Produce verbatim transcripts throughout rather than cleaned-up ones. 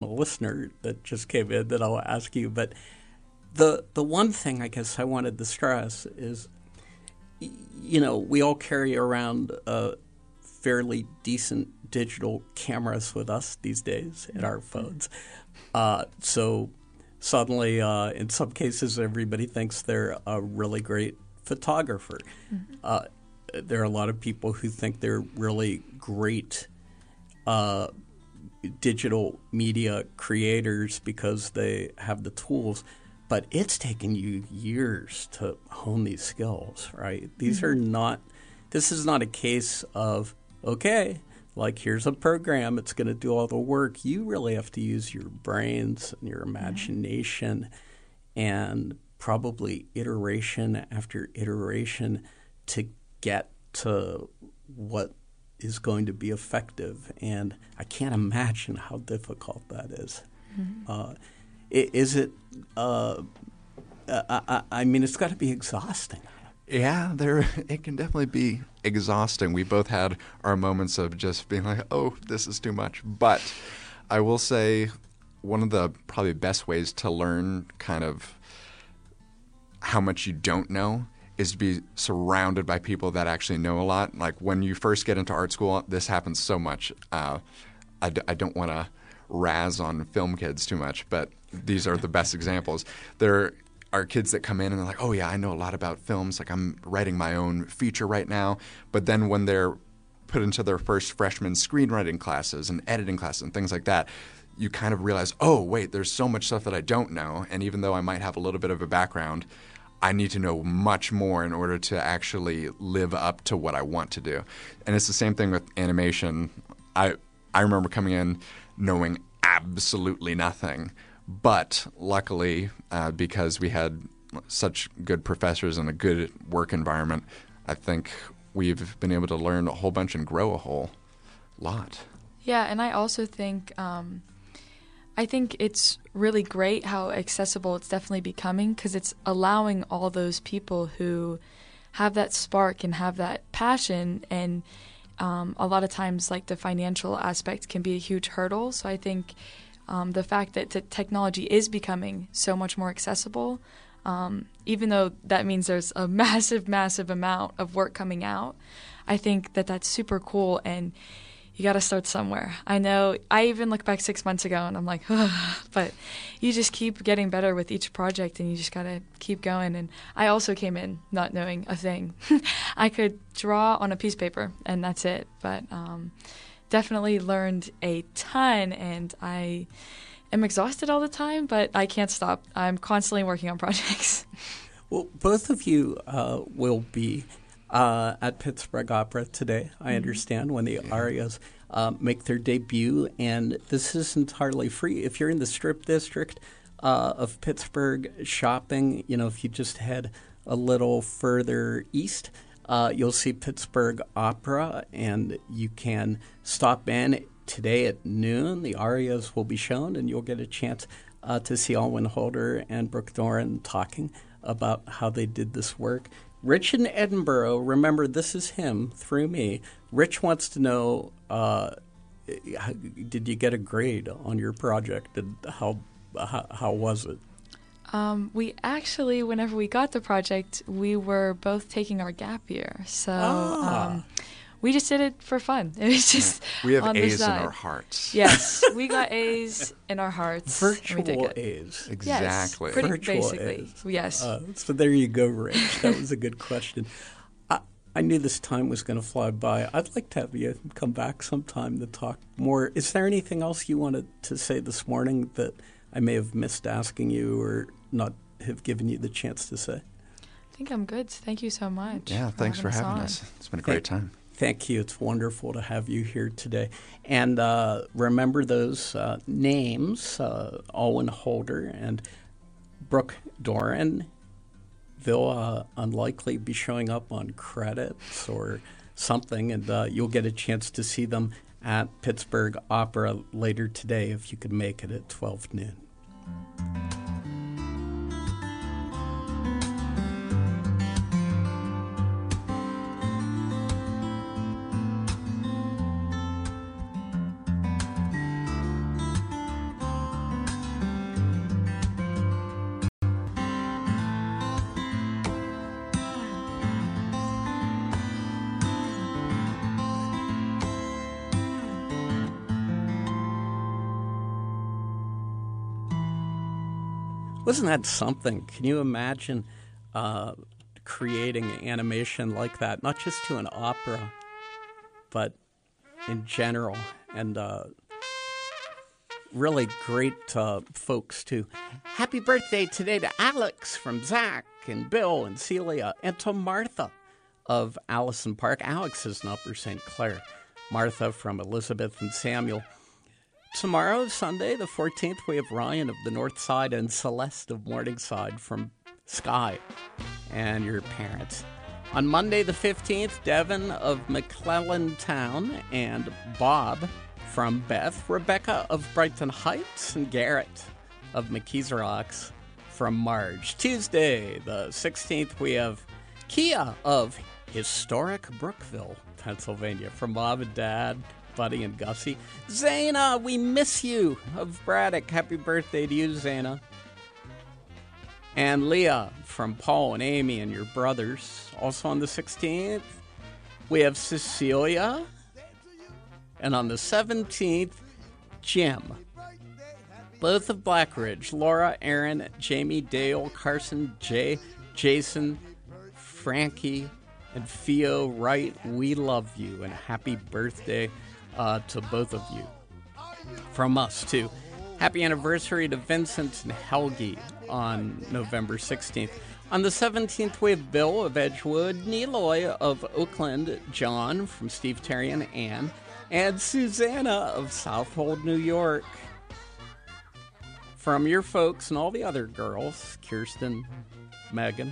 listener that just came in that I'll ask you. But the the one thing I guess I wanted to stress is, you know, we all carry around uh, fairly decent digital cameras with us these days in our phones. Uh, so suddenly, uh, in some cases, everybody thinks they're a really great photographer. Mm-hmm. Uh, there are a lot of people who think they're really great uh, digital media creators because they have the tools. But it's taken you years to hone these skills, right? These mm-hmm. are not – this is not a case of, okay, like here's a program, it's going to do all the work. You really have to use your brains and your imagination mm-hmm. and probably iteration after iteration to get to what is going to be effective. And I can't imagine how difficult that is. Mm-hmm. Uh, Is it? Uh, I, I mean, it's got to be exhausting. Yeah, there. It can definitely be exhausting. We both had our moments of just being like, "Oh, this is too much." But I will say, one of the probably best ways to learn kind of how much you don't know is to be surrounded by people that actually know a lot. Like when you first get into art school, this happens so much. Uh, I, d- I don't want to razz on film kids too much, but these are the best examples. There are kids that come in and they're like, oh, yeah, I know a lot about films. Like I'm writing my own feature right now. But then when they're put into their first freshman screenwriting classes and editing classes and things like that, you kind of realize, oh, wait, there's so much stuff that I don't know. And even though I might have a little bit of a background, I need to know much more in order to actually live up to what I want to do. And it's the same thing with animation. I I remember coming in knowing absolutely nothing. But luckily, uh, because we had such good professors and a good work environment, I think we've been able to learn a whole bunch and grow a whole lot. Yeah, and I also think um, I think it's really great how accessible it's definitely becoming, because it's allowing all those people who have that spark and have that passion, and um, a lot of times like the financial aspect can be a huge hurdle. So I think Um, the fact that t- technology is becoming so much more accessible, um, even though that means there's a massive, massive amount of work coming out, I think that that's super cool, and you got to start somewhere. I know I even look back six months ago and I'm like, ugh, but you just keep getting better with each project, and you just got to keep going. And I also came in not knowing a thing. I could draw on a piece of paper, and that's it. But um definitely learned a ton, and I am exhausted all the time, but I can't stop. I'm constantly working on projects. Well, both of you uh, will be uh, at Pittsburgh Opera today, I mm-hmm. understand, when the yeah. arias uh, make their debut, and this is entirely free. If you're in the Strip District uh, of Pittsburgh shopping, you know, if you just head a little further east, Uh, you'll see Pittsburgh Opera, and you can stop in today at noon. The arias will be shown, and you'll get a chance uh, to see Alwyn Holder and Brooke Doran talking about how they did this work. Rich in Edinburgh, remember, this is him through me. Rich wants to know, uh, did you get a grade on your project, and how how, how was it? Um, we actually, whenever we got the project, we were both taking our gap year. So ah. um, we just did it for fun. It was just We have on A's the side. in our hearts. Yes, we got A's in our hearts. Virtual we did good. A's. Exactly. Yes, pretty Virtual basically. A's. Yes. Uh, so there you go, Rich. That was a good question. I, I knew this time was going to fly by. I'd like to have you come back sometime to talk more. Is there anything else you wanted to say this morning that I may have missed asking you or not have given you the chance to say? I think I'm good. Thank you so much. Yeah, thanks for having us. It's been a great time. Thank you. It's wonderful to have you here today. And uh, remember those uh, names, uh, Alwyn Holder and Brooke Doran. They'll uh, unlikely be showing up on credits or something, and uh, you'll get a chance to see them at Pittsburgh Opera later today if you could make it at twelve noon. Wasn't that something? Can you imagine uh, creating animation like that, not just to an opera, but in general? And uh, really great uh, folks, too. Happy birthday today to Alex from Zach and Bill and Celia, and to Martha of Allison Park. Alex is in Upper Saint Clair. Martha from Elizabeth and Samuel. Tomorrow, Sunday, the fourteenth, we have Ryan of the North Side and Celeste of Morningside from Sky and your parents. On Monday, the fifteenth, Devin of McClellan Town and Bob from Beth, Rebecca of Brighton Heights, and Garrett of McKees Rocks from Marge. Tuesday, the sixteenth, we have Kia of historic Brookville, Pennsylvania, from Mom and Dad, Buddy and Gussie. Zana, we miss you, of Braddock. Happy birthday to you, Zana. And Leah from Paul and Amy and your brothers. Also on the sixteenth, we have Cecilia. And on the seventeenth, Jim. Both of Black Ridge. Laura, Aaron, Jamie, Dale, Carson, Jay, Jason, Frankie, and Theo Wright. We love you, and happy birthday uh, to both of you. From us, too. Happy anniversary to Vincent and Helgi on November sixteenth. On the seventeenth, we have Bill of Edgewood, Neloy of Oakland, John from Steve Terry and Ann, and Susanna of Southold, New York. From your folks and all the other girls, Kirsten, Megan.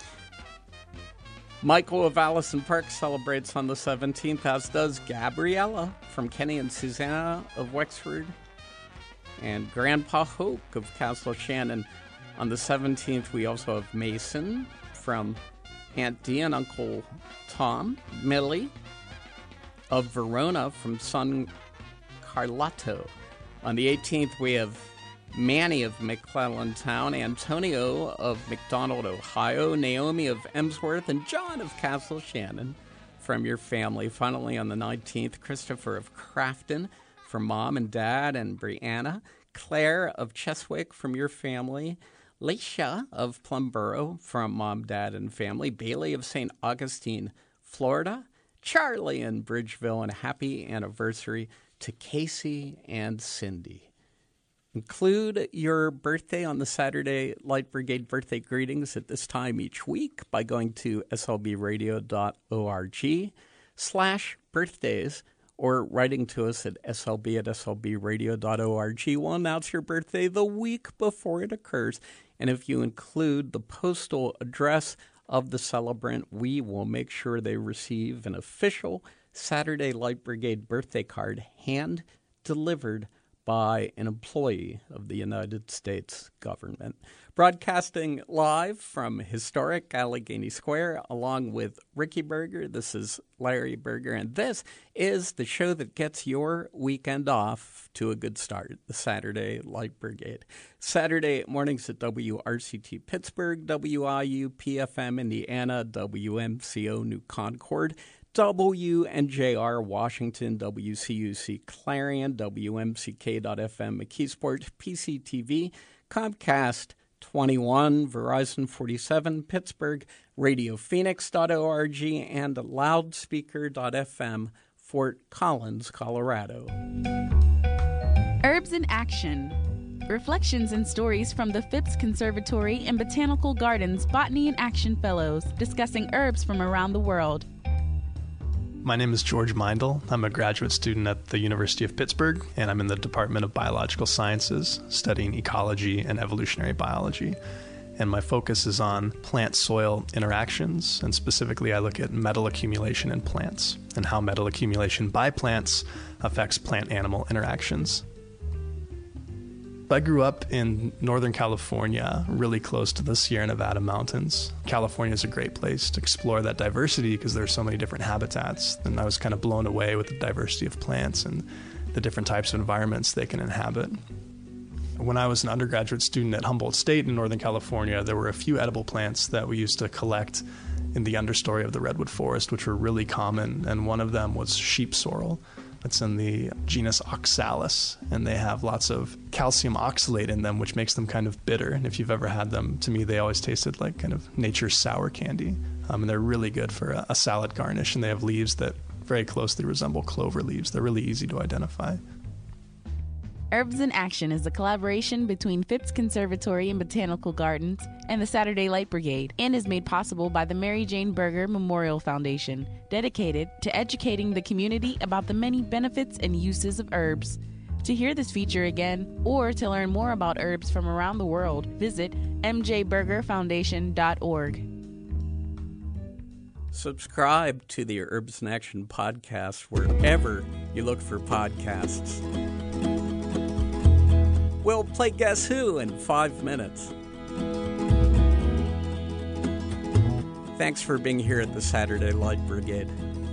Michael of Allison Park celebrates on the seventeenth, as does Gabriella from Kenny and Susanna of Wexford. And Grandpa Hoke of Castle Shannon. On the seventeenth, we also have Mason from Aunt Dee and Uncle Tom. Millie of Verona from son Carlotto. On the eighteenth, we have Manny of McClellan Town, Antonio of McDonald, Ohio, Naomi of Emsworth, and John of Castle Shannon from your family. Finally, on the nineteenth, Christopher of Crafton from Mom and Dad and Brianna, Claire of Cheswick from your family, Leisha of Plumboro from Mom, Dad, and family, Bailey of Saint Augustine, Florida, Charlie in Bridgeville, and happy anniversary to Casey and Cindy. Include your birthday on the Saturday Light Brigade birthday greetings at this time each week by going to slbradio.org slash birthdays or writing to us at slb at slbradio.org. We'll announce your birthday the week before it occurs. And if you include the postal address of the celebrant, we will make sure they receive an official Saturday Light Brigade birthday card hand-delivered by an employee of the United States government. Broadcasting live from historic Allegheny Square along with Ricky Berger. This is Larry Berger, and this is the show that gets your weekend off to a good start, the Saturday Light Brigade. Saturday mornings at W R C T Pittsburgh, W I U P F M Indiana, W M C O New Concord, W N J R Washington, W C U C Clarion, W M C K dot F M McKeesport, P C T V, Comcast twenty-one, Verizon forty-seven, Pittsburgh, Radio Phoenix dot org, and Loudspeaker dot F M, Fort Collins, Colorado. Herbs in Action. Reflections and stories from the Phipps Conservatory and Botanical Gardens Botany in Action Fellows discussing herbs from around the world. My name is George Meindl. I'm a graduate student at the University of Pittsburgh, and I'm in the Department of Biological Sciences, studying ecology and evolutionary biology. And my focus is on plant-soil interactions, and specifically I look at metal accumulation in plants and how metal accumulation by plants affects plant-animal interactions. I grew up in Northern California, really close to the Sierra Nevada mountains. California is a great place to explore that diversity because there's so many different habitats, and I was kind of blown away with the diversity of plants and the different types of environments they can inhabit. When I was an undergraduate student at Humboldt State in Northern California, there were a few edible plants that we used to collect in the understory of the redwood forest, which were really common, and one of them was sheep sorrel. It's in the genus Oxalis, and they have lots of calcium oxalate in them, which makes them kind of bitter. And if you've ever had them, to me, they always tasted like kind of nature's sour candy. Um, and they're really good for a, a salad garnish, and they have leaves that very closely resemble clover leaves. They're really easy to identify. Herbs in Action is a collaboration between Phipps Conservatory and Botanical Gardens and the Saturday Light Brigade, and is made possible by the Mary Jane Berger Memorial Foundation, dedicated to educating the community about the many benefits and uses of herbs. To hear this feature again, or to learn more about herbs from around the world, visit m j berger foundation dot org. Subscribe to the Herbs in Action podcast wherever you look for podcasts. We'll play Guess Who in five minutes. Thanks for being here at the Saturday Light Brigade.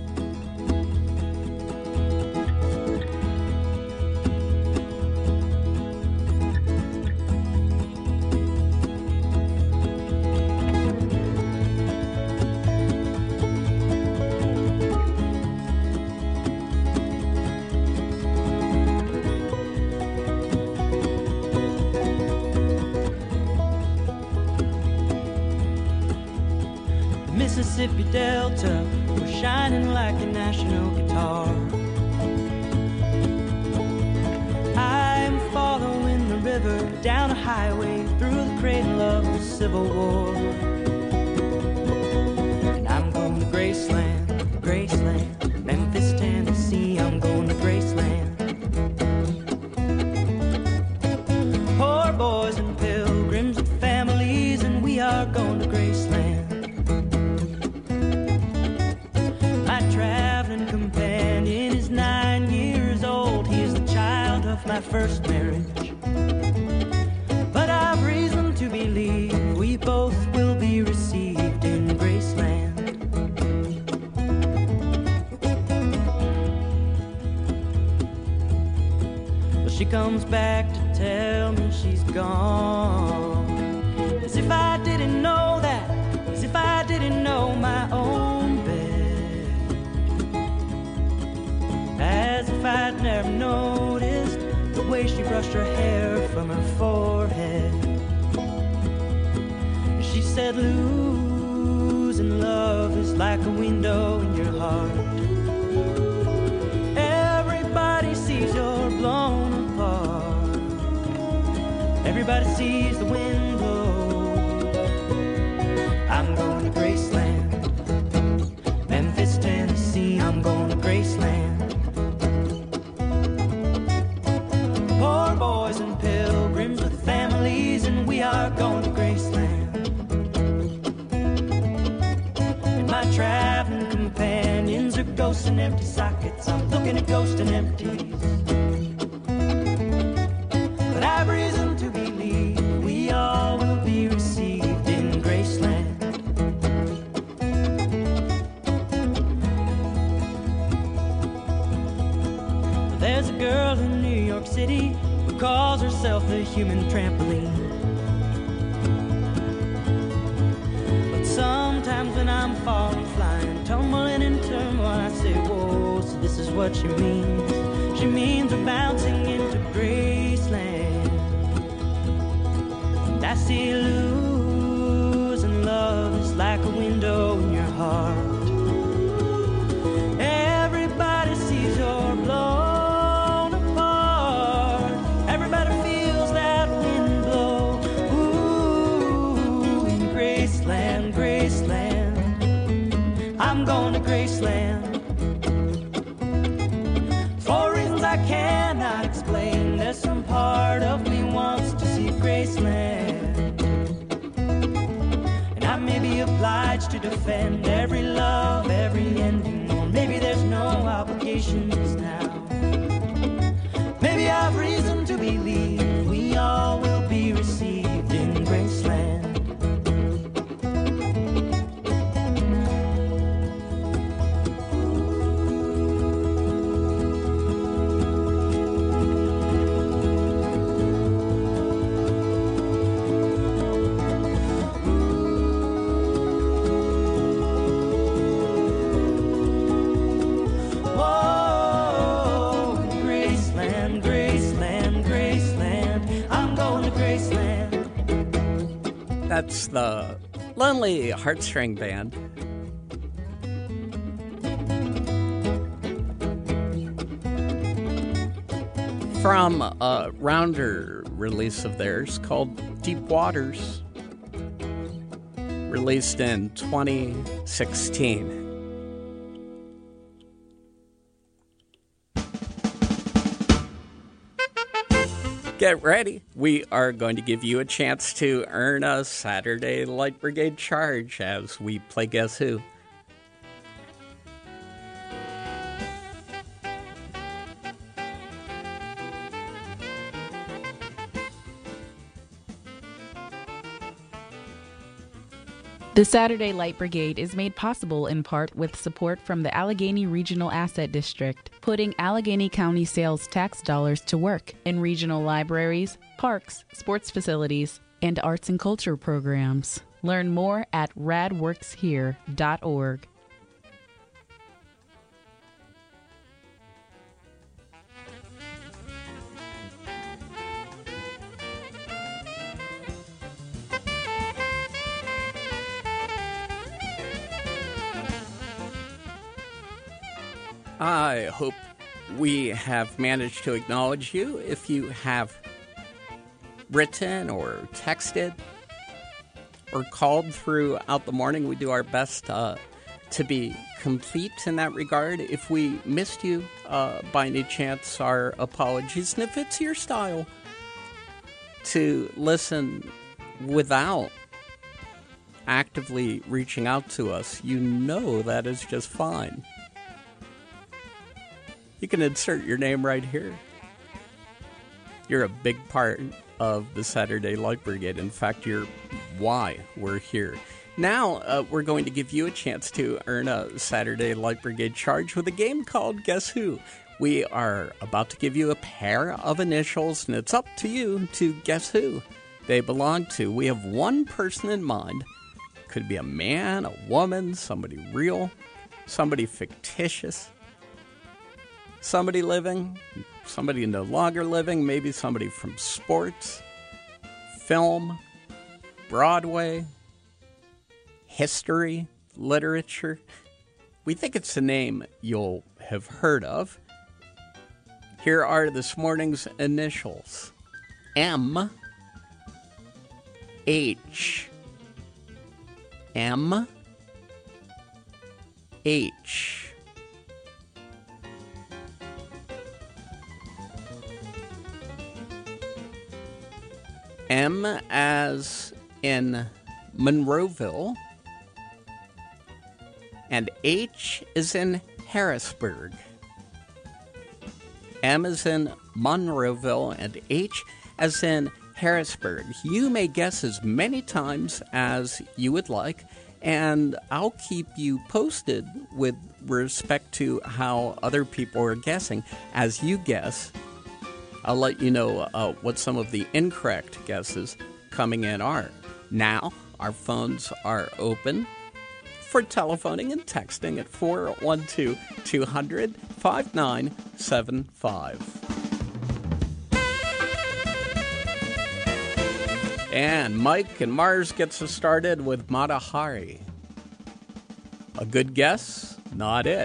Mississippi Delta was shining like a national guitar. I'm following the river down a highway through the cradle of the Civil War. And I'm going to Graceland, Graceland, Memphis, Tennessee. I'm going to Graceland. Poor boys and pilgrims with families, and we are going to Graceland. My first marriage, but I've reason to believe we both will be received in Graceland. Well, she comes back to tell me she's gone, as if I didn't know that, as if I didn't know my own bed, as if I'd never noticed the way she brushed her hair from her forehead. She said, losing love is like a window in your heart. Everybody sees you're blown apart. Everybody sees the wind blow. I'm going to Graceland, Memphis, Tennessee. I'm going to Graceland. Boys and pilgrims with families, and we are going to Graceland. And my traveling companions are ghosts and empty sockets. I'm looking at ghosts and empties. But I've reason to believe we all will be received in Graceland. There's a girl in New York City who calls herself the human trampoline. But sometimes when I'm falling, flying, tumbling in turmoil, I say, whoa, so this is what she means. She means we're bouncing into Graceland. And I see losing love is like a window in your heart. Everybody sees your blow. I'm going to Graceland. For reasons I cannot explain, there's some part of me wants to see Graceland. And I may be obliged to defend every love, every ending, or maybe there's no obligations now. Maybe I've reason to believe we all will be received in Graceland. That's the Lonely Heartstring Band. From a rounder release of theirs called Deep Waters, released in twenty sixteen. Get ready. We are going to give you a chance to earn a Saturday Light Brigade charge as we play Guess Who. The Saturday Light Brigade is made possible in part with support from the Allegheny Regional Asset District, putting Allegheny County sales tax dollars to work in regional libraries, parks, sports facilities, and arts and culture programs. Learn more at rad works here dot org. I hope we have managed to acknowledge you. If you have written or texted or called throughout the morning, we do our best uh, to be complete in that regard. If we missed you uh, by any chance, our apologies. And if it's your style to listen without actively reaching out to us, you know that is just fine. You can insert your name right here. You're a big part of the Saturday Light Brigade. In fact, you're why we're here. Now, uh, we're going to give you a chance to earn a Saturday Light Brigade charge with a game called Guess Who. We are about to give you a pair of initials, and it's up to you to guess who they belong to. We have one person in mind. Could be a man, a woman, somebody real, somebody fictitious. Somebody living, somebody no longer living, maybe somebody from sports, film, Broadway, history, literature. We think it's a name you'll have heard of. Here are this morning's initials. M, H, M, H. M as in Monroeville, and H is in Harrisburg. M as in Monroeville, and H as in Harrisburg. You may guess as many times as you would like, and I'll keep you posted with respect to how other people are guessing as you guess. I'll let you know uh, what some of the incorrect guesses coming in are. Now, our phones are open for telephoning and texting at four one two, two hundred, five nine seven five. And Mike and Mars gets us started with Mata Hari. A good guess? Not it.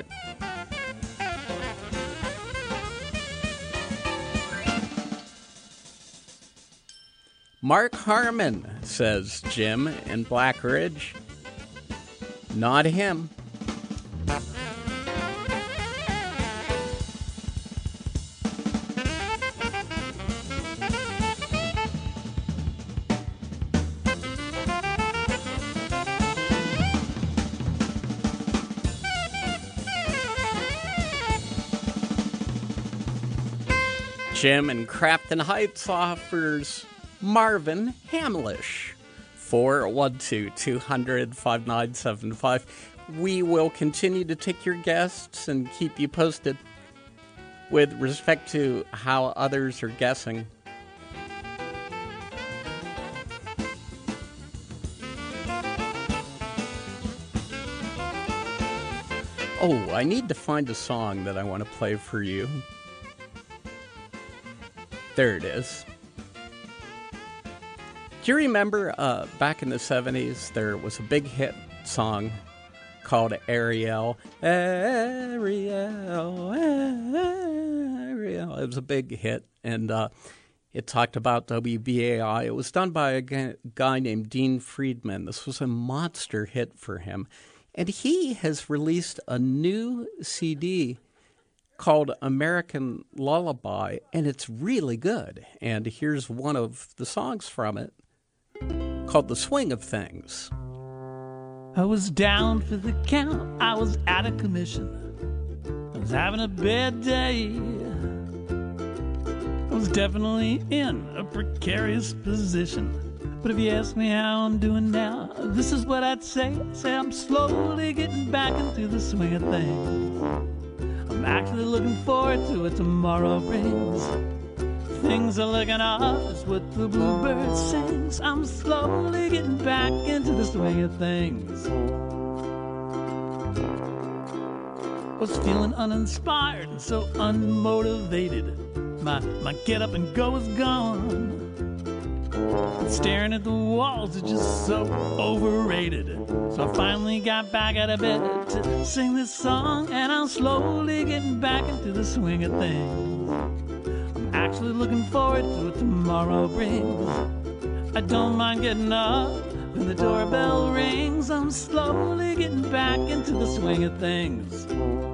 Mark Harmon, says Jim in Black Ridge. Not him. Jim in Crafton Heights offers Marvin Hamlish. four one two, two hundred, five nine seven five. We will continue to take your guests and keep you posted with respect to how others are guessing. Oh, I need to find a song that I want to play for you. There it is. Do you remember uh, back in the seventies, there was a big hit song called Ariel? Ariel, Ariel. It was a big hit, and uh, it talked about W B A I. It was done by a guy named Dean Friedman. This was a monster hit for him. And he has released a new C D called American Lullaby, and it's really good. And here's one of the songs from it, called The Swing of Things. I was down for the count, I was out of commission, I was having a bad day, I was definitely in a precarious position. But if you ask me how I'm doing now, this is what I'd say. I'd say I'm slowly getting back into the swing of things. I'm actually looking forward to what tomorrow brings. Things are looking up, is what the bluebird sings. I'm slowly getting back into the swing of things. Was feeling uninspired and so unmotivated. My, my get up and go is gone. And staring at the walls is just so overrated. So I finally got back out of bed to sing this song, and I'm slowly getting back into the swing of things. I'm actually looking forward to what tomorrow brings. I don't mind getting up when the doorbell rings. I'm slowly getting back into the swing of things.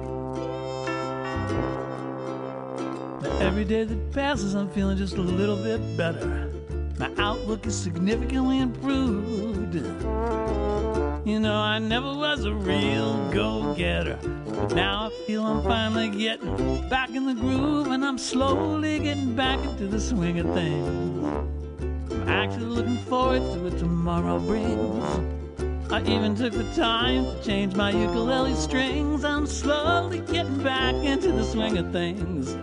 Now, every day that passes, I'm feeling just a little bit better. My outlook is significantly improved. You know, I never was a real go-getter, but now I feel I'm finally getting back in the groove, and I'm slowly getting back into the swing of things. I'm actually looking forward to what tomorrow brings. I even took the time to change my ukulele strings. I'm slowly getting back into the swing of things.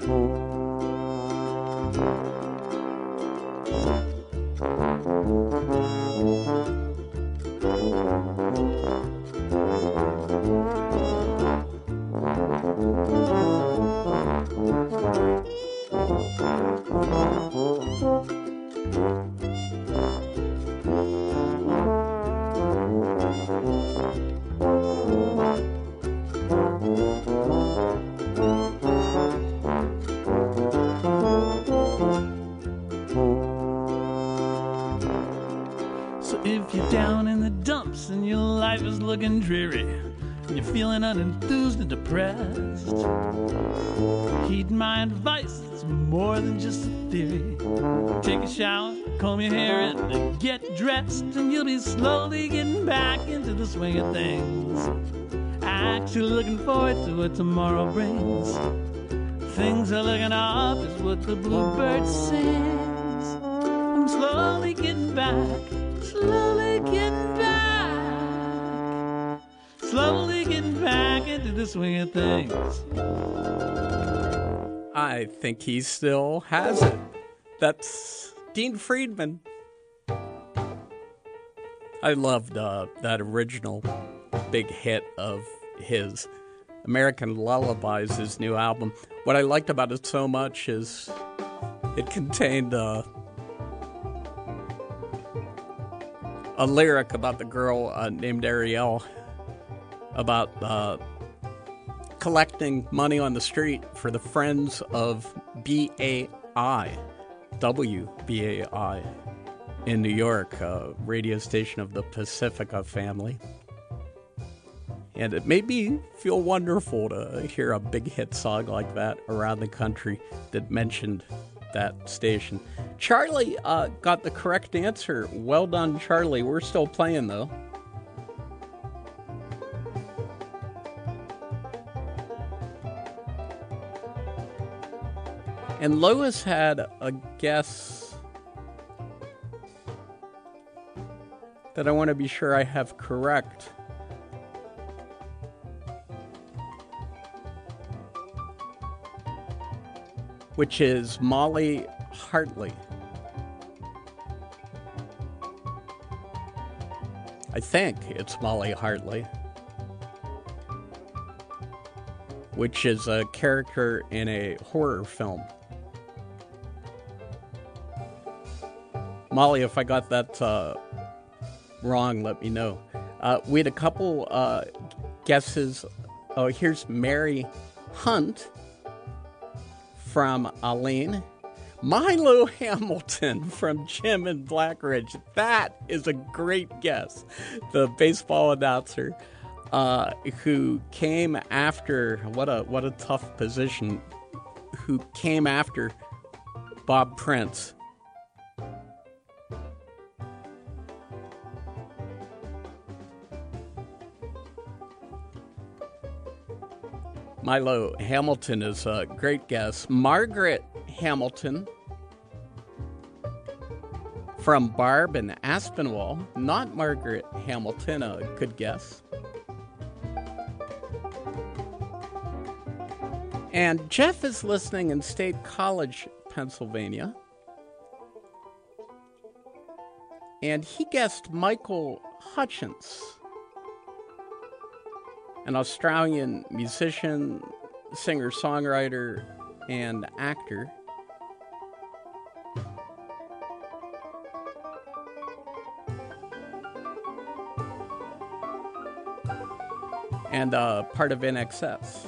If you're down in the dumps and your life is looking dreary, and you're feeling unenthused and depressed, heed my advice, it's more than just a theory. Take a shower, comb your hair and get dressed, and you'll be slowly getting back into the swing of things. Actually looking forward to what tomorrow brings. Things are looking up is what the bluebird sings. I'm slowly getting back, slowly getting back, slowly getting back into the swing of things. I think he still has it. That's Dean Friedman. I loved uh, that original big hit of his, American Lullabies, his new album. What I liked about it so much is it contained uh, a lyric about the girl uh, named Ariel, about uh, collecting money on the street for the Friends of B A I, W B A I, in New York, a radio station of the Pacifica family. And it made me feel wonderful to hear a big hit song like that around the country that mentioned that station. Charlie uh, got the correct answer. Well done, Charlie. We're still playing, though. And Lois had a guess that I want to be sure I have correct. Which is Molly Hartley. I think it's Molly Hartley, which is a character in a horror film. Molly, if I got that uh, wrong, let me know. Uh, we had a couple uh, guesses. Oh, here's Mary Hunt from Aline. Milo Hamilton from Jim and Blackridge. That is a great guess. The baseball announcer uh, who came after, what a what a tough position, who came after Bob Prince. Milo Hamilton is a great guess. Margaret Hamilton from Barb and Aspinwall. Not Margaret Hamilton, a good guess. And Jeff is listening in State College, Pennsylvania. And he guessed Michael Hutchence, an Australian musician, singer-songwriter, and actor. And uh, part of N X S.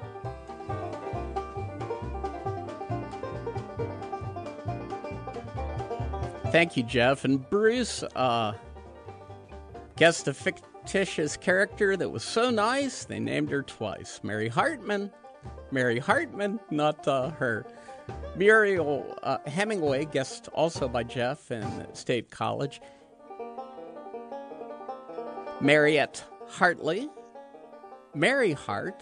Thank you, Jeff. And Bruce uh, guessed a fictitious character that was so nice, they named her twice. Mary Hartman. Mary Hartman, not uh, her. Muriel uh, Hemingway, guessed also by Jeff in State College. Mariette Hartley. Mary Hart.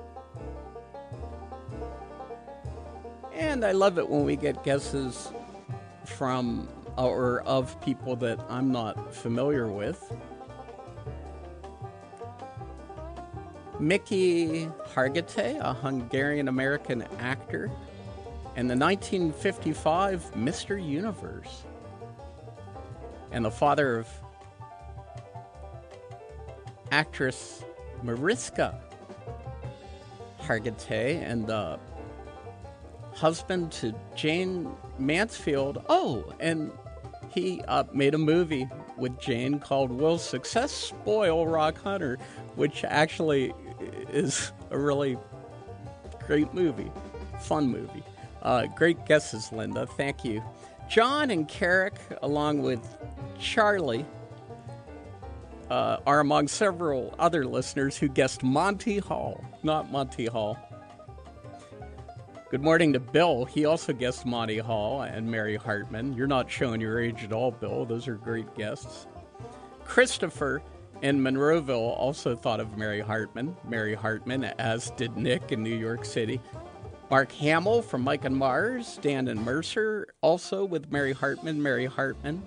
And I love it when we get guesses from or of people that I'm not familiar with. Mickey Hargitay, a Hungarian-American actor, and the nineteen fifty-five Mister Universe, and the father of actress Mariska Hargitay, and the husband to Jane Mansfield. Oh, and he uh, made a movie with Jane called Will Success Spoil Rock Hunter, which actually is a really great movie, fun movie. Uh, great guesses, Linda. Thank you. John and Carrick, along with Charlie, uh, are among several other listeners who guessed Monty Hall, not Monty Hall. Good morning to Bill. He also guessed Monty Hall and Mary Hartman. You're not showing your age at all, Bill. Those are great guests. Christopher in Monroeville also thought of Mary Hartman. Mary Hartman, as did Nick in New York City. Mark Hamill from Mike and Mars. Dan and Mercer, also with Mary Hartman. Mary Hartman.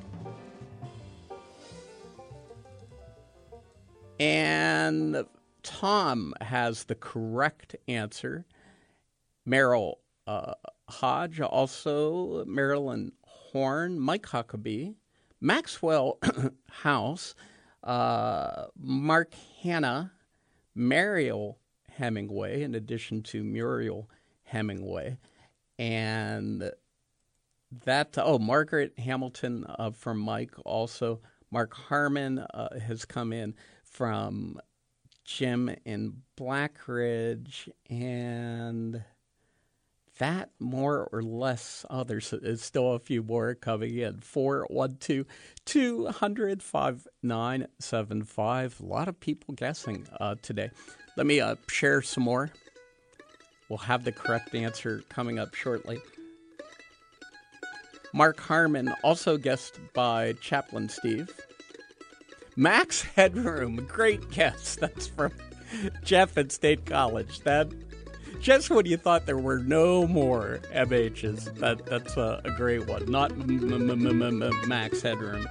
And Tom has the correct answer. Merrill uh, Hodge, also Marilyn Horn, Mike Huckabee, Maxwell House, uh, Mark Hanna, Mariel Hemingway, in addition to Muriel Hemingway, and that, oh, Margaret Hamilton uh, from Mike, also. Mark Harmon uh, has come in from Jim in Blackridge, and that more or less, oh, there's, there's still a few more coming in. four one two, two hundred, five nine seven five. A lot of people guessing uh, today. Let me uh, share some more. We'll have the correct answer coming up shortly. Mark Harmon, also guessed by Chaplain Steve. Max Headroom, great guess. That's from Jeff at State College. That just when you thought there were no more M H's, that that's a, a great one. Not m- m- m- m- Max Headroom.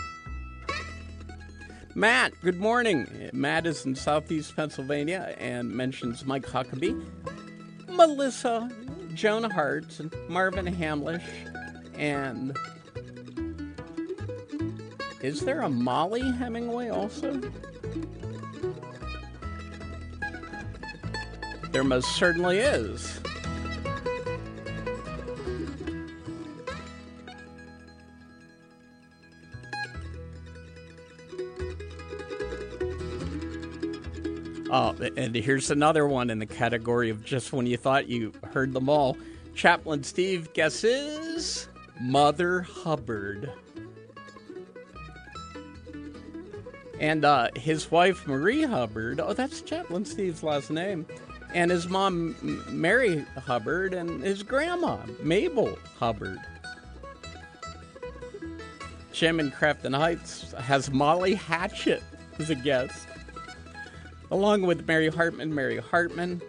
Matt, good morning. Matt is in Southeast Pennsylvania and mentions Mike Huckabee, Melissa, Joan Hart, and Marvin Hamlish, and is there a Molly Hemingway also? There most certainly is. Oh, and here's another one in the category of just when you thought you heard them all. Chaplain Steve guesses Mother Hubbard. And uh, his wife, Marie Hubbard, oh, that's Chaplain Steve's last name, and his mom, Mary Hubbard, and his grandma, Mabel Hubbard. Jim in Crafton Heights has Molly Hatchet as a guest, along with Mary Hartman, Mary Hartman.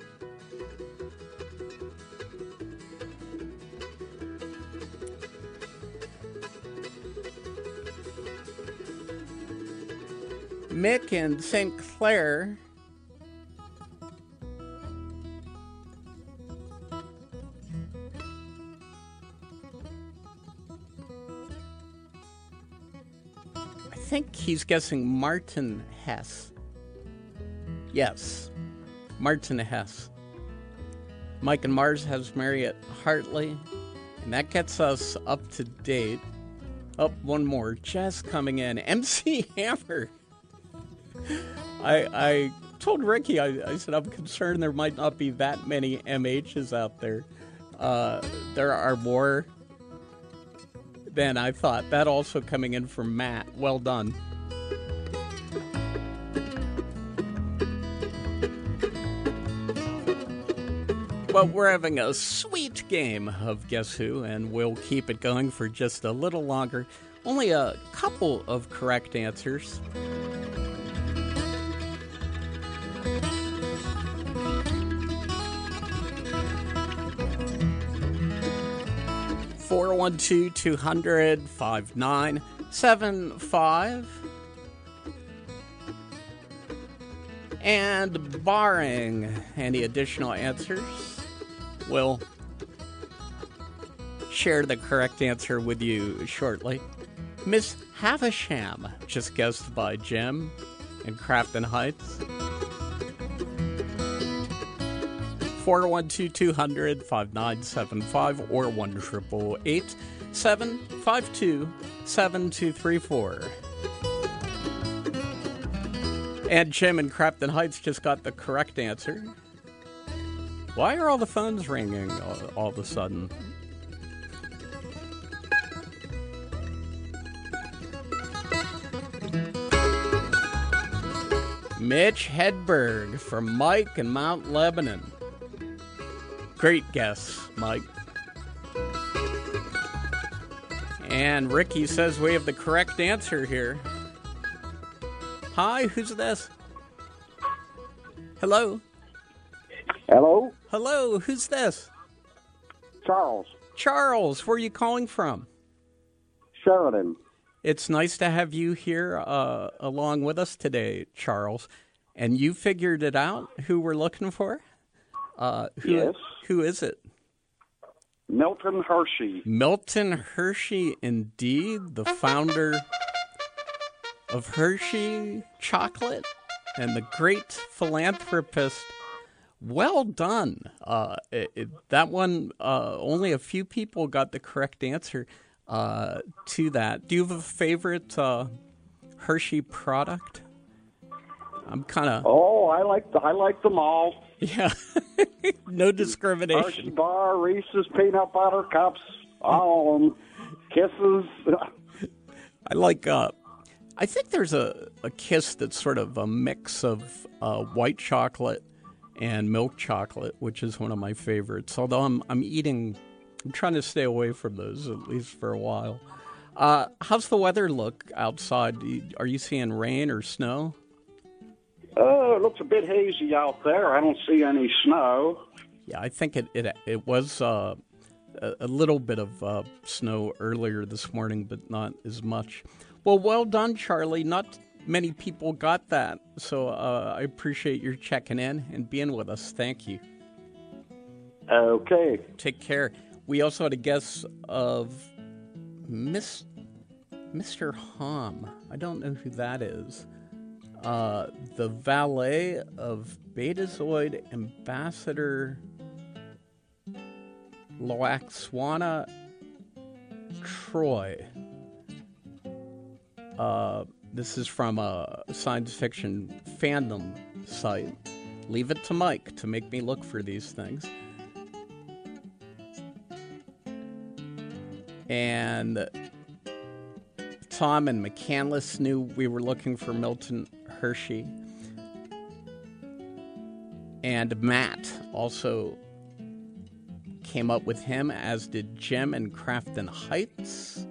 Mick in Saint Clair. I think he's guessing Martin Hess. Yes, Martin Hess. Mike and Mars has Marriott Hartley. And that gets us up to date. Up one more. Jess coming in. M C Hammer. I I told Ricky, I, I said, I'm concerned there might not be that many M Hs out there. Uh, there are more than I thought. That also coming in from Matt. Well done. Well, we're having a sweet game of Guess Who, and we'll keep it going for just a little longer. Only a couple of correct answers. four one two, two hundred, five nine seven five. And barring any additional answers, we'll share the correct answer with you shortly. Miss Havisham, just guessed by Jim in Crafton Heights. four one two, two hundred, five nine seven five or one eight eight eight, seven five two, seven two three four. And Jim in Crafton Heights just got the correct answer. Why are all the phones ringing all, all of a sudden? Mitch Hedberg from Mike in Mount Lebanon. Great guess, Mike. And Ricky says we have the correct answer here. Hi, who's this? Hello? Hello? Hello, who's this? Charles. Charles, where are you calling from? Sheridan. It's nice to have you here uh, along with us today, Charles. And you figured it out, who we're looking for? Uh, who, yes. Who is it? Milton Hershey. Milton Hershey, indeed, the founder of Hershey Chocolate and the great philanthropist. Well done. Uh, it, it, that one, uh, only a few people got the correct answer uh, to that. Do you have a favorite uh, Hershey product? I'm kind of... Oh, I like the, I like them all. Yeah, no discrimination. Hershey Bar, Reese's Peanut Butter Cups, all of them. Kisses. I like... Uh, I think there's a, a Kiss that's sort of a mix of uh, white chocolate and milk chocolate, which is one of my favorites. Although I'm I'm eating, I'm trying to stay away from those at least for a while. Uh, how's the weather look outside? Are you seeing rain or snow? Oh, it looks a bit hazy out there. I don't see any snow. Yeah, I think it it it was uh, a, a little bit of uh, snow earlier this morning, but not as much. Well, well done, Charlie. Not many people got that, so uh, I appreciate your checking in and being with us. Thank you. Okay. Take care. We also had a guess of Miss Mister Hom. I don't know who that is. Uh, the valet of Betazoid Ambassador Loaxwana Troy. Uh, this is from a science fiction fandom site. leave it to Mike to make me look for these things. And Tom and McCandless knew we were looking for Milton Hershey. And Matt also came up with him, as did Jim in Crafton Heights.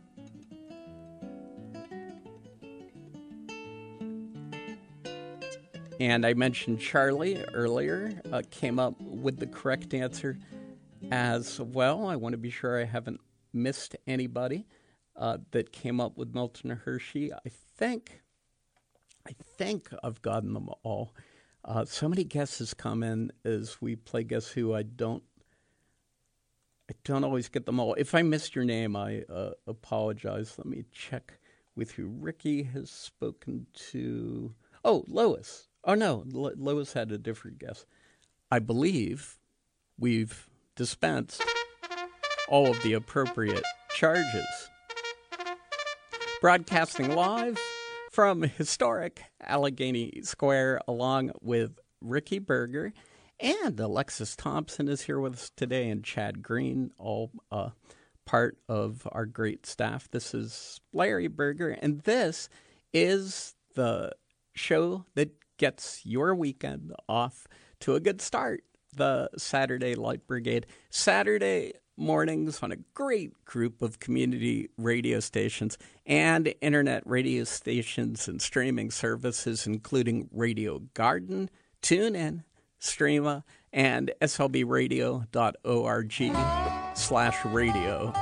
And I mentioned Charlie earlier, uh, came up with the correct answer as well. I want to be sure I haven't missed anybody uh, that came up with Milton Hershey. I think, I think I've gotten them all. Uh, so many guesses come in as we play Guess Who. I don't, I don't always get them all. If I missed your name, I uh, apologize. Let me check with who Ricky has spoken to. Oh, Lois. Oh, no, Lo- Lois had a different guess. I believe we've dispensed all of the appropriate charges. Broadcasting live from historic Allegheny Square, along with Ricky Berger, and Alexis Thompson is here with us today, and Chad Green, all uh, part of our great staff. This is Larry Berger, and this is the show that gets your weekend off to a good start, the Saturday Light Brigade. Saturday mornings on a great group of community radio stations and internet radio stations and streaming services, including Radio Garden, TuneIn, Streama, and S L B radio dot org slash radio.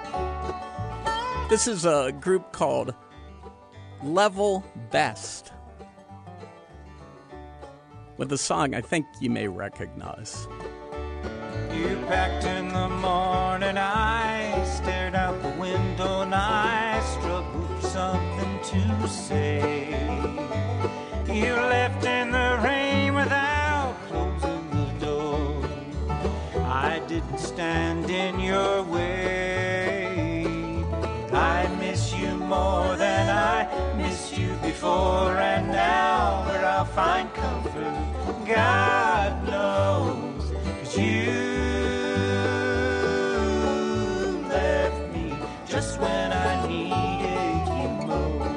This is a group called Level Best, with a song I think you may recognize. You packed in the morning, I stared out the window and I struggled for something to say. You left in the rain without closing the door. I didn't stand in your way. I miss you more than I missed you before, and now where I'll find comfort, God knows, 'cause you left me just when I needed you most.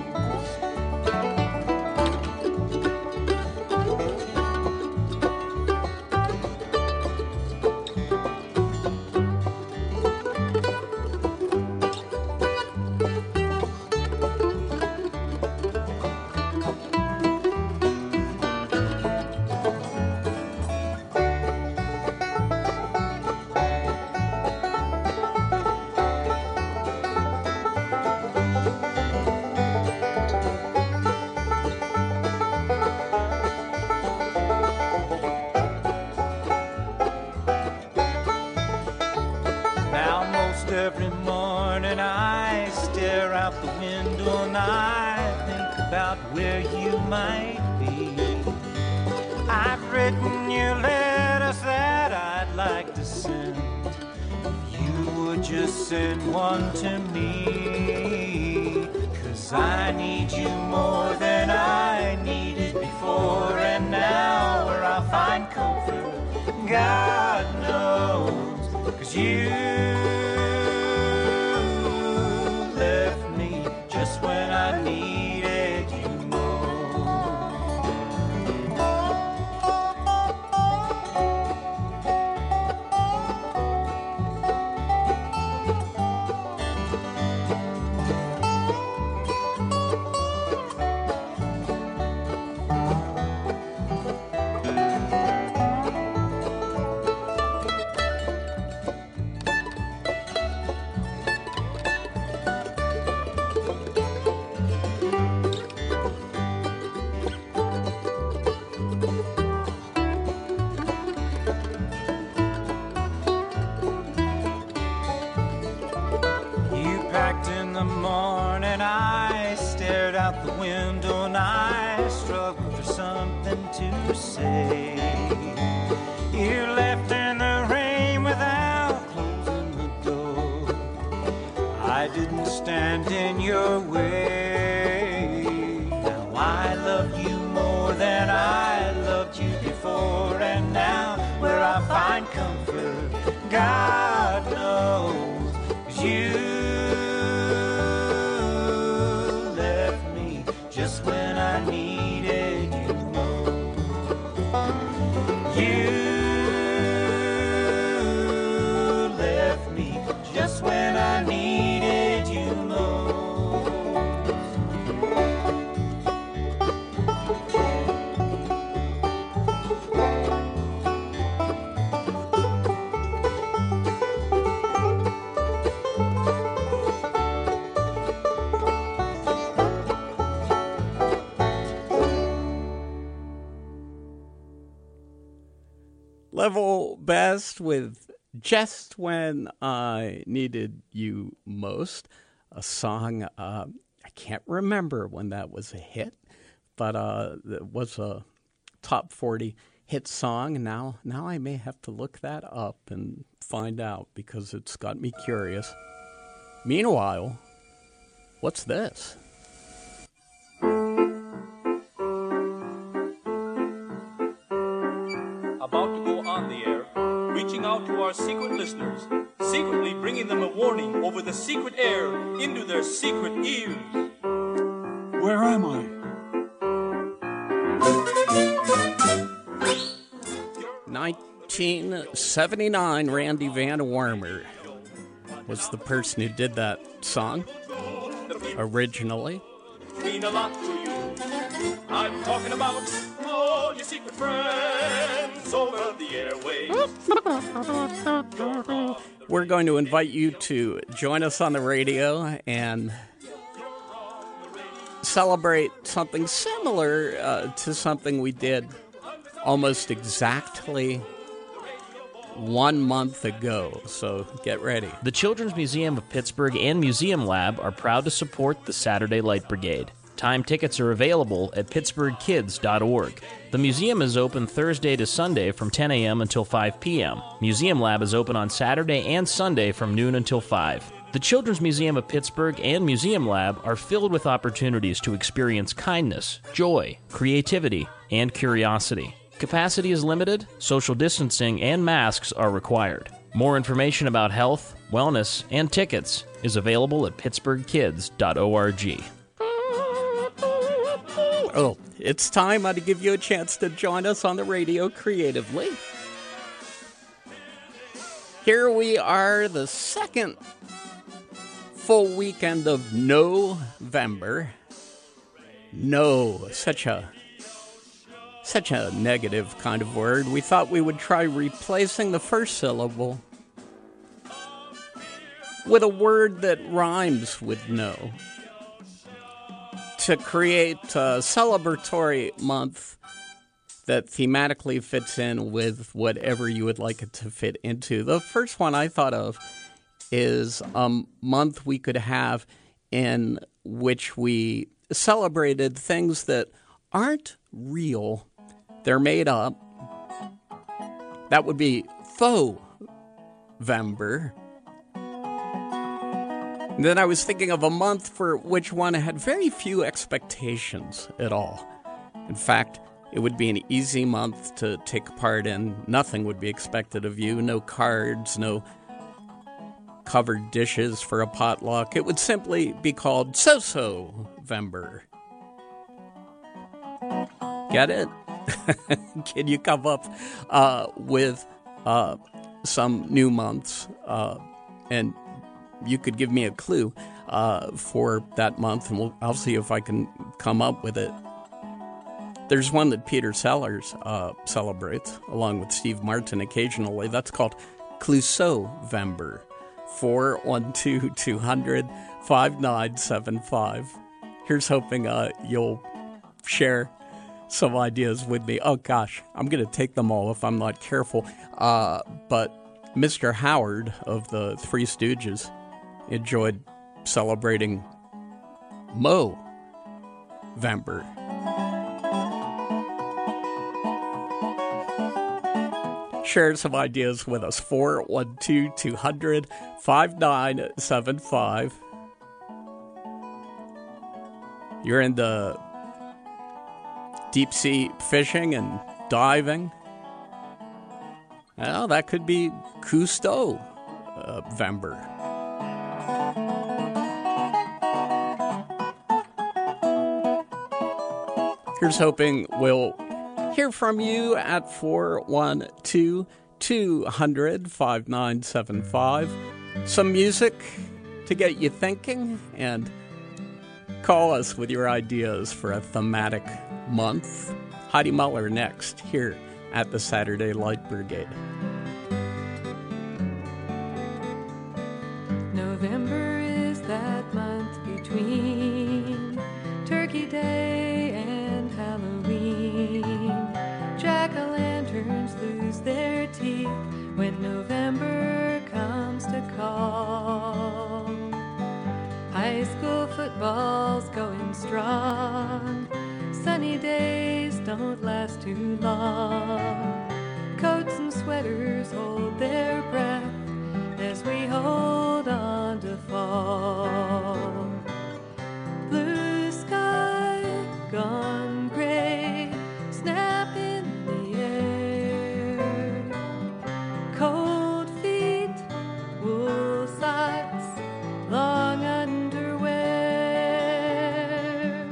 Every morning I stare out the window and I think about where you might be. I've written you letters that I'd like to send. You would just send one to me, 'cause I need you more than I needed before, and now where I'll find comfort, God knows, 'cause you left me just when I needed you out the window and I struggled for something to say. You left in the rain without closing the door. I didn't stand in your way. Now I love you more than I loved you before, God knows, 'cause you left me just when I needed you most. You left me just when I needed you most. Level best with Just When I Needed You Most, a song, uh, I can't remember when that was a hit, but uh, it was a top forty hit song. Now, now I may have to look that up and find out because it's got me curious. Meanwhile, what's this? About to go on the air, reaching out to our secret listeners, secretly bringing them a warning over the secret air into their secret ears. Where am I? nineteen seventy-nine, Randy Van Warmer was the person who did that song originally. Mean a lot to you. I'm talking about all your secret friends over the airwaves. We're going to invite you to join us on the radio and celebrate something similar uh, to something we did almost exactly one month ago. So get ready. The Children's Museum of Pittsburgh and Museum Lab are proud to support the Saturday Light Brigade. Time tickets are available at pittsburgh kids dot org. The museum is open Thursday to Sunday from ten a.m. until five p.m. Museum Lab is open on Saturday and Sunday from noon until five. The Children's Museum of Pittsburgh and Museum Lab are filled with opportunities to experience kindness, joy, creativity, and curiosity. Capacity is limited, social distancing and masks are required. More information about health, wellness, and tickets is available at pittsburgh kids dot org. Oh, it's time uh, to give you a chance to join us on the radio creatively. Here we are, the second full weekend of November. No, such a such a negative kind of word. We thought we would try replacing the first syllable with a word that rhymes with no, to create a celebratory month that thematically fits in with whatever you would like it to fit into. The first one I thought of is a month we could have in which we celebrated things that aren't real. They're made up. That would be Faux-vember. And then I was thinking of a month for which one had very few expectations at all. In fact, it would be an easy month to take part in. Nothing would be expected of you. No cards, no covered dishes for a potluck. It would simply be called So-So-vember. Get it? Can you come up uh, with uh, some new months? Uh, and you could give me a clue uh, for that month, and we'll, I'll see if I can come up with it. There's one that Peter Sellers uh, celebrates, along with Steve Martin occasionally. That's called Clouseau-vember. four one two, two hundred, five nine seven five. Here's hoping uh, you'll share some ideas with me. Oh, gosh, I'm going to take them all if I'm not careful. Uh, but Mister Howard of the Three Stooges enjoyed celebrating Mo-vember. Share some ideas with us. four one two, two hundred, five nine seven five. You're into deep sea fishing and diving. Well, that could be Cousteau uh, Vember. Here's hoping we'll hear from you at four one two, two hundred, five nine seven five. Some music to get you thinking, and call us with your ideas for a thematic month. Heidi Muller next here at the Saturday Light Brigade. November is that month between Turkey Day and Halloween. Jack-o'-lanterns lose their teeth when November comes to call. High school football's going strong. Sunny days don't last too long. Coats and sweaters hold their breath as we hold on to fall. Blue sky gone gray, snap in the air. Cold feet, wool socks, long underwear.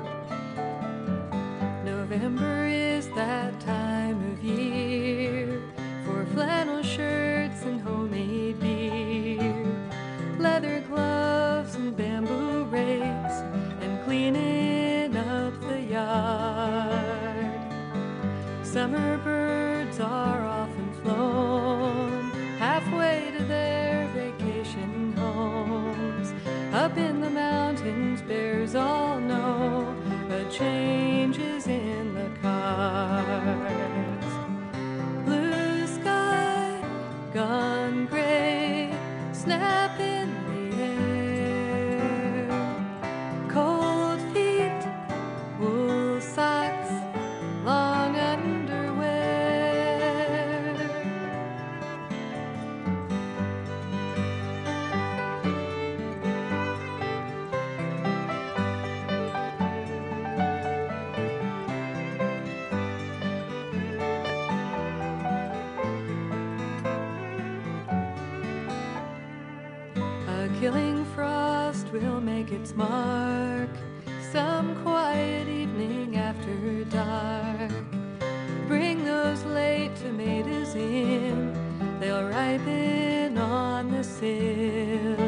November is that time of year for flannel shirts and homemade beer, leather gloves and bamboo rakes, and cleaning up the yard. Summer birds are often flown halfway to their vacation homes. Up in the mountains, bears all know a change is in the cards. Blue sky gone gray, snap in the air. Cold feet, wool socks, long underwear. A killing frost will make its mark some quiet evening after dark. Bring those late tomatoes in, they'll ripen on the sill.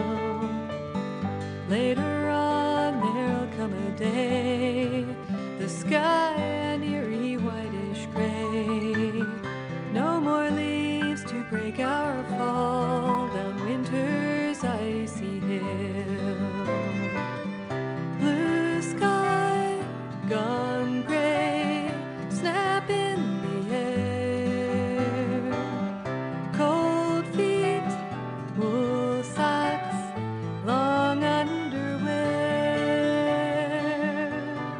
Later on there'll come a day, the sky an eerie whitish gray. No more leaves to break our fall down winter's icy hill. Blue sky gone gray, snap in the air. Cold feet, wool socks, long underwear.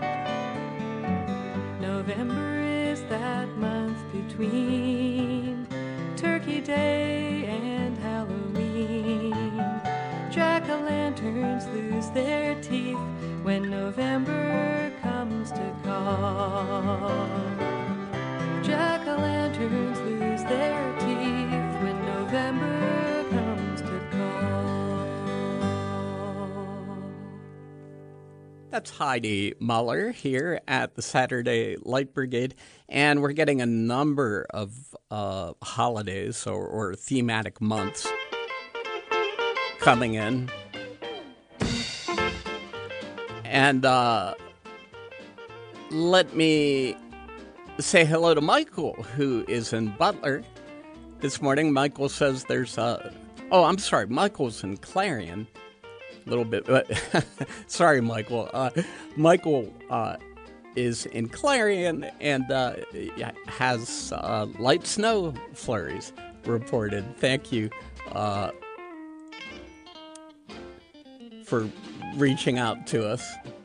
November is that month between Turkey Day and Halloween. Jack-o'-lanterns lose their teeth when November comes to call. Jack-o'-lanterns lose their teeth when November comes to call. That's Heidi Muller here at the Saturday Light Brigade, and we're getting a number of uh, holidays or, or thematic months coming in. And uh, let me say hello to Michael, who is in Butler this morning. Michael says there's a... Oh, I'm sorry. Michael's in Clarion. A little bit. But sorry, Michael. Uh, Michael uh, is in Clarion and uh, has uh, light snow flurries reported. Thank you uh, for reaching out to us.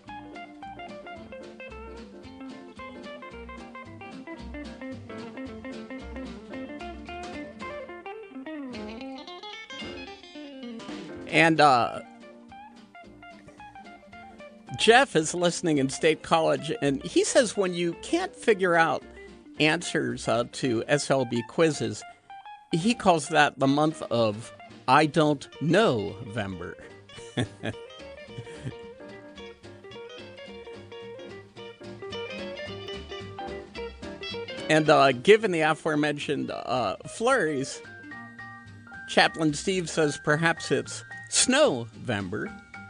And uh, Jeff is listening in State College, and he says when you can't figure out answers uh, to S L B quizzes, he calls that the month of I don't know November. And uh, given the aforementioned uh, flurries, Chaplain Steve says perhaps it's Snow-vember.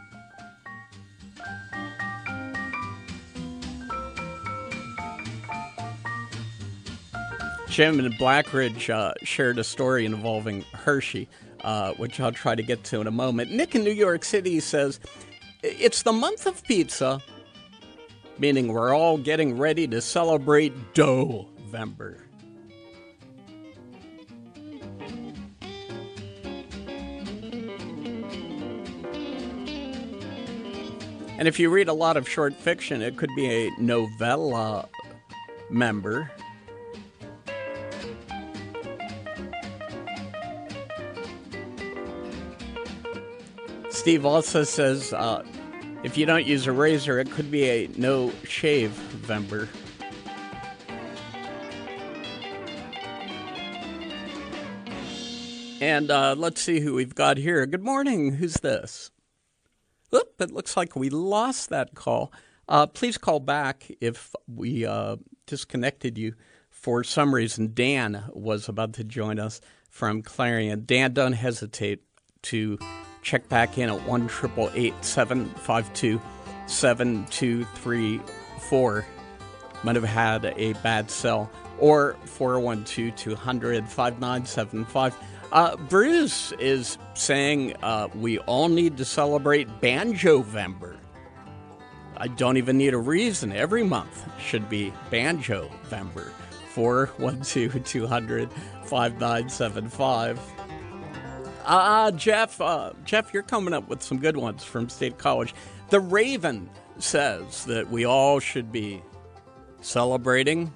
Jim in Blackridge uh, shared a story involving Hershey, uh, which I'll try to get to in a moment. Nick in New York City says, it's the month of pizza, meaning we're all getting ready to celebrate Dough-vember. And if you read a lot of short fiction, it could be a novella member. Steve also says, uh, if you don't use a razor, it could be a no-shave-vember. And uh, let's see who we've got here. Good morning. Who's this? Oop, it looks like we lost that call. Uh, please call back if we uh, disconnected you for some reason. Dan was about to join us from Clarion. Dan, don't hesitate to check back in at one eight eight eight, seven five two, seven two three four. Might have had a bad cell. Or four one two, two hundred, five nine seven five. Uh, Bruce is saying uh, we all need to celebrate Banjo-vember. I don't even need a reason. Every month should be Banjo-vember. four one two, two hundred, five nine seven five. Uh, Jeff, uh, Jeff, you're coming up with some good ones from State College. The Raven says that we all should be celebrating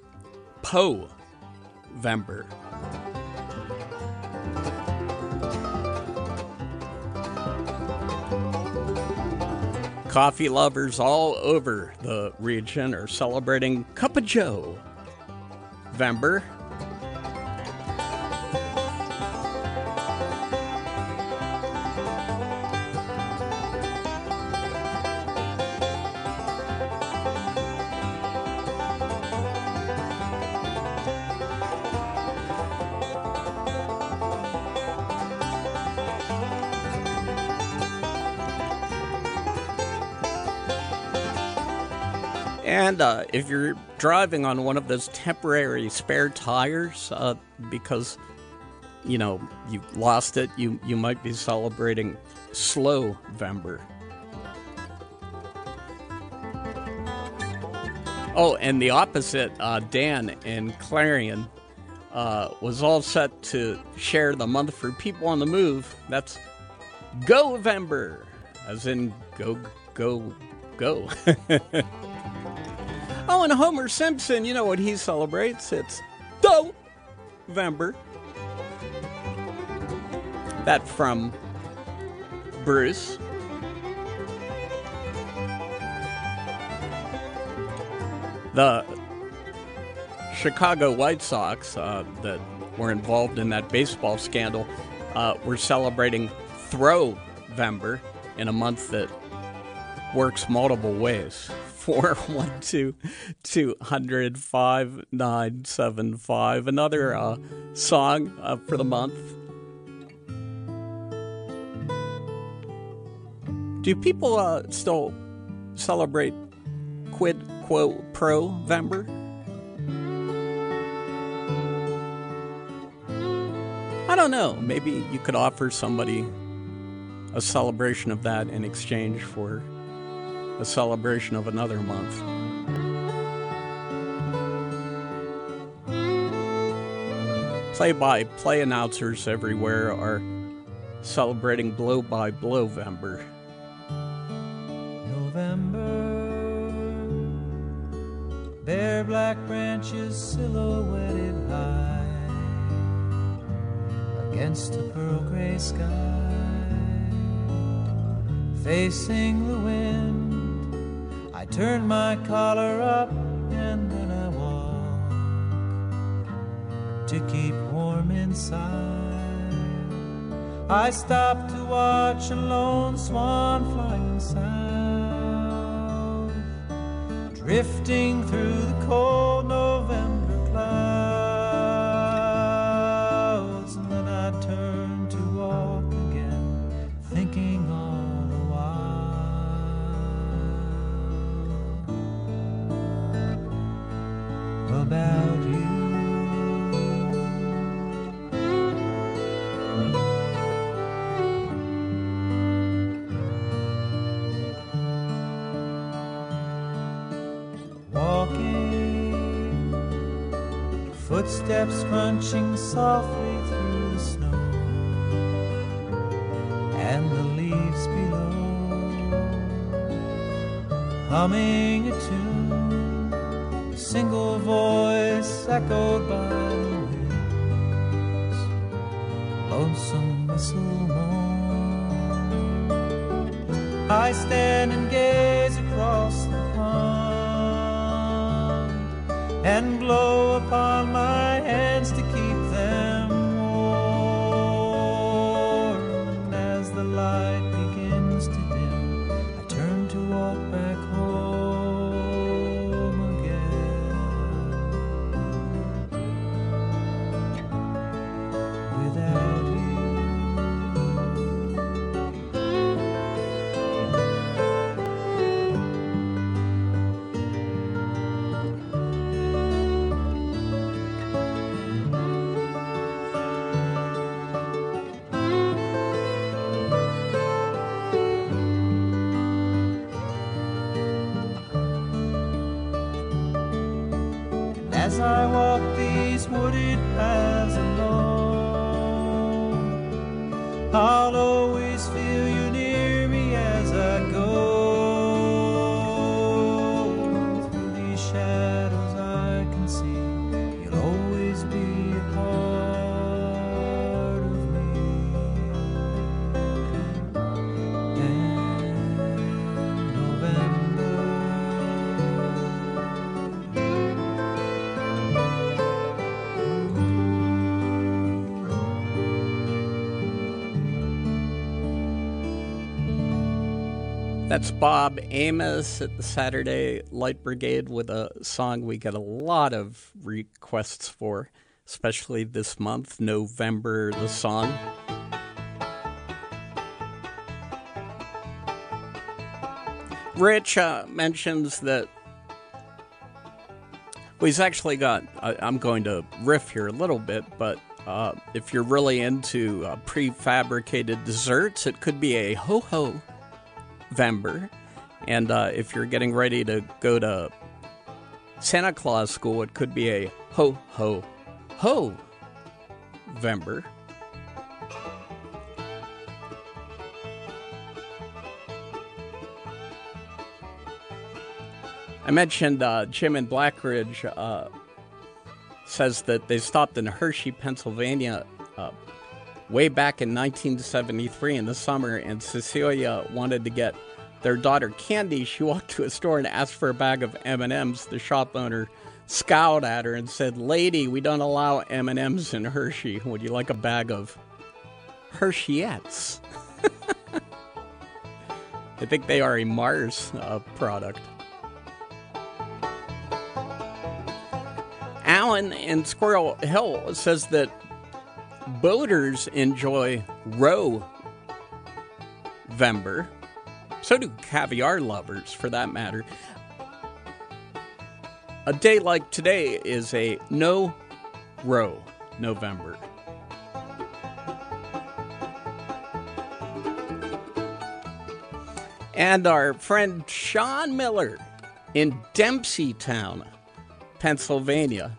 Poe-vember. Coffee lovers all over the region are celebrating Cup of Joe-vember. And uh, if you're driving on one of those temporary spare tires uh, because, you know, you lost it, you, you might be celebrating Slow-vember. Oh, and the opposite, uh, Dan in Clarion uh, was all set to share the month for people on the move. That's Go-vember, as in go, go, go. Oh, and Homer Simpson, you know what he celebrates? It's Dough-vember. That from Bruce. The Chicago White Sox uh, that were involved in that baseball scandal uh, were celebrating Throw-vember in a month that works multiple ways. four one two, two hundred, five nine seven five. Another uh, song uh, for the month. Do people uh, still celebrate quid quo pro-vember? I don't know. Maybe you could offer somebody a celebration of that in exchange for a celebration of another month. Play-by-play announcers everywhere are celebrating blow-by-blow-vember. November, bare black branches silhouetted high against a pearl gray sky, facing the wind. I turn my collar up and then I walk to keep warm in inside. I stopped to watch a lone swan flying south, drifting through the cold November clouds. And then I turned to walk again, thinking all the while about you. Footsteps crunching softly through the snow, and the leaves below humming a tune, a single voice echoed by the winds, lonesome whistle moan. I stand and gaze across the and blow upon my hands to keep them warm. And as the light begins to dim, I turn to walk back home again without you. As I walk these wooded paths alone, I'll always feel you near me as I go. Through these shadows I can see you'll always be a part of me. And November, That's Bob Amos at the Saturday Light Brigade with a song we get a lot of requests for, especially this month, November, the song. Rich uh, mentions that well, he's actually got, I, I'm going to riff here a little bit, but uh, if you're really into uh, prefabricated desserts, it could be a ho-ho Vember. And uh, if you're getting ready to go to Santa Claus school, it could be a ho ho ho Vember. I mentioned uh, Jim in Blackridge uh, says that they stopped in Hershey, Pennsylvania uh, way back in nineteen seventy-three in the summer, and Cecilia wanted to get their daughter candy. She walked to a store and asked for a bag of M and M's. The shop owner scowled at her and said, "Lady, we don't allow M and M's in Hershey. Would you like a bag of Hersheyettes?" I think they are a Mars uh, product. Alan in Squirrel Hill says that boaters enjoy Roe-vember. So do caviar lovers, for that matter. A day like today is a no-row November. And our friend Sean Miller in Dempseytown, Pennsylvania,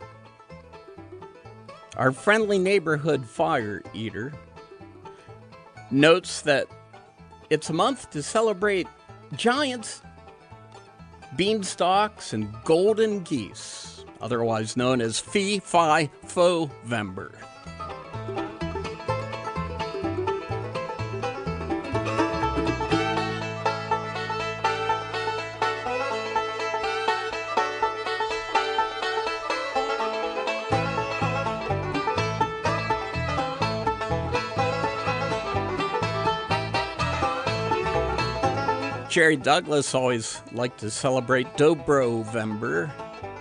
our friendly neighborhood fire eater, notes that it's a month to celebrate giants, beanstalks, and golden geese, otherwise known as Fee-Fi-Fo-Vember. Jerry Douglas always liked to celebrate Dobrovember.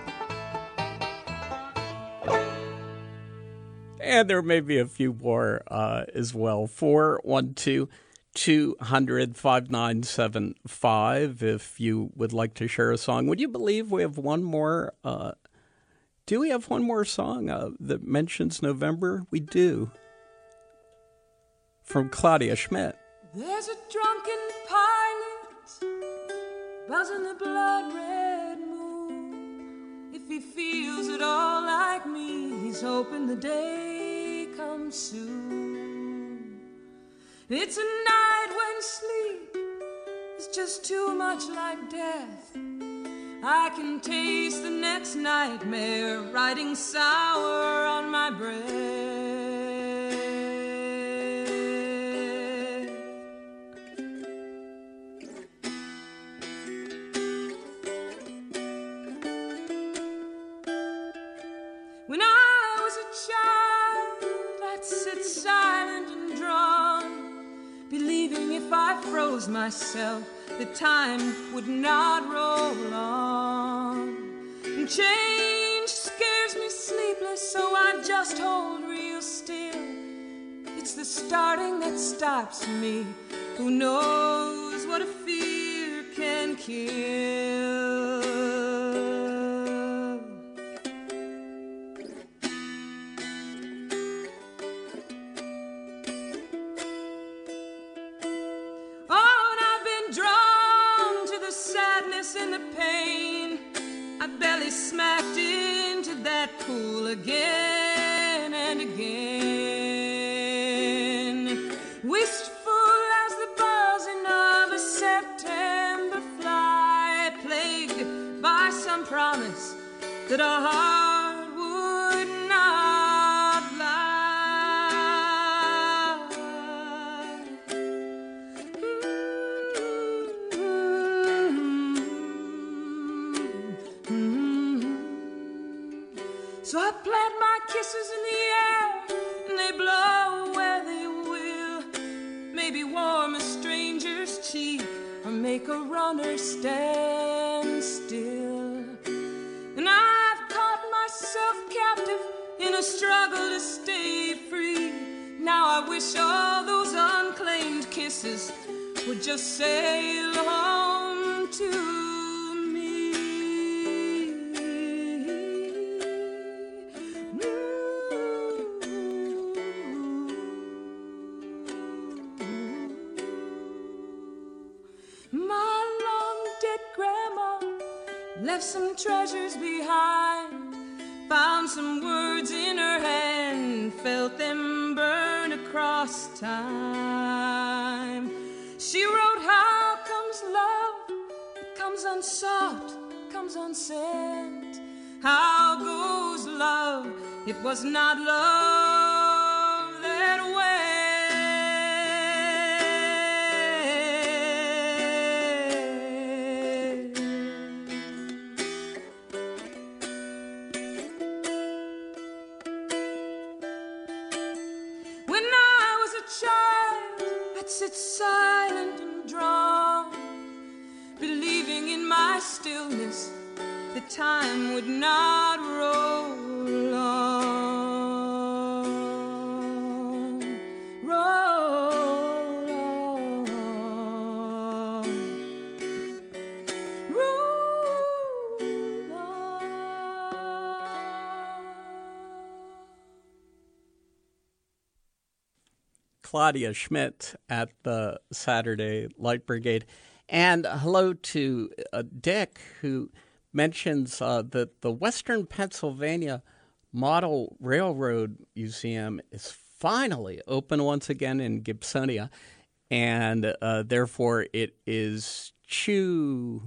And there may be a few more uh, as well. four one two, two hundred, five nine seven five if you would like to share a song. Would you believe we have one more? Uh, do we have one more song uh, that mentions November? We do. From Claudia Schmidt. There's a drunken pilot buzzing the blood red moon. If he feels at all like me, he's hoping the day comes soon. It's a night when sleep is just too much like death. I can taste the next nightmare riding sour on my breath. When I was a child, I'd sit silent and drawn, believing if I froze myself, the time would not roll on. And change scares me sleepless, so I just hold real still. It's the starting that stops me. Who knows what a fear can kill? In the pain, I barely smacked into that pool again and again. Wistful as the buzzing of a September fly, plagued by some promise that our heart would not lie. So I plant my kisses in the air, and they blow where they will. Maybe warm a stranger's cheek, or make a runner stand still. And I've caught myself captive in a struggle to stay free. Now I wish all those unclaimed kisses would just sail home to left some treasures behind, found some words in her hand, felt them burn across time. She wrote, how comes love? It comes unsought, comes unsent. How goes love? It was not love that went. Sit silent and drawn, believing in my stillness the time would not roll on, roll on, roll on. Claudia Schmidt at the Saturday Light Brigade. And hello to uh, Dick, who mentions uh, that the Western Pennsylvania Model Railroad Museum is finally open once again in Gibsonia, and uh, therefore it is Chew